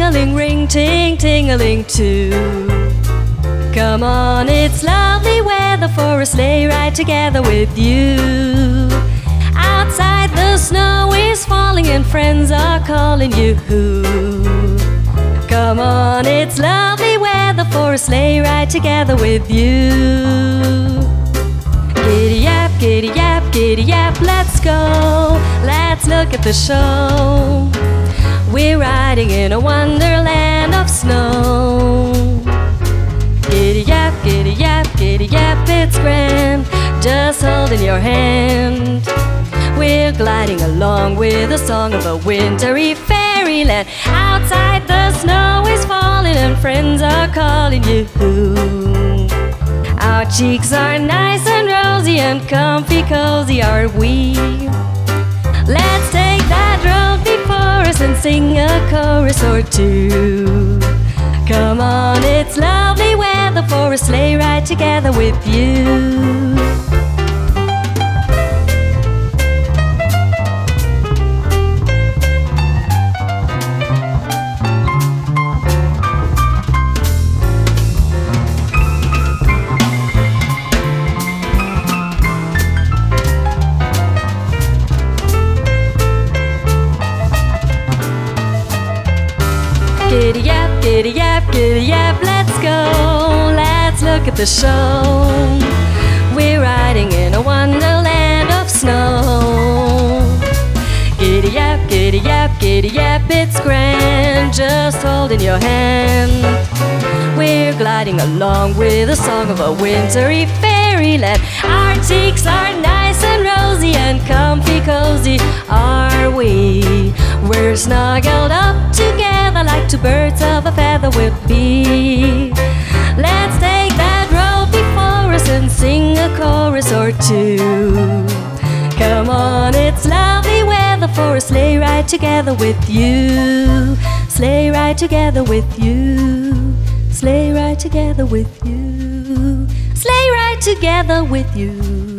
ting-a-ling ring, ting-ting-a-ling too. Come on, it's lovely weather for a sleigh ride together with you. Outside the snow is falling and friends are calling you. Come on, it's lovely weather for a sleigh ride together with you. Giddy yap, giddy yap, giddy yap, let's go. Let's look at the show. We're riding in a wonderland of snow. Giddy yap, giddy yap, giddy yap, it's grand, just holding your hand. We're gliding along with the song of a wintry fairyland. Outside the snow is falling and friends are calling you. Our cheeks are nice and rosy and comfy cozy are we. Let's take that road before us and sing a chorus or two. Come on, it's lovely weather for a sleigh ride together with you. Giddy yap, giddy yap, giddy yap, let's go. Let's look at the show. We're riding in a wonderland of snow. Giddy yap, giddy yap, giddy yap, it's grand, just holding your hand. We're gliding along with the song of a wintry fairyland. Our cheeks are nice and rosy and comfy cozy are we. We're snuggled up together like two birds of a feather would be. Let's take that road before us and sing a chorus or two. Come on, it's lovely weather for a sleigh ride together with you. Sleigh ride together with you. Sleigh ride together with you. Sleigh ride together with you.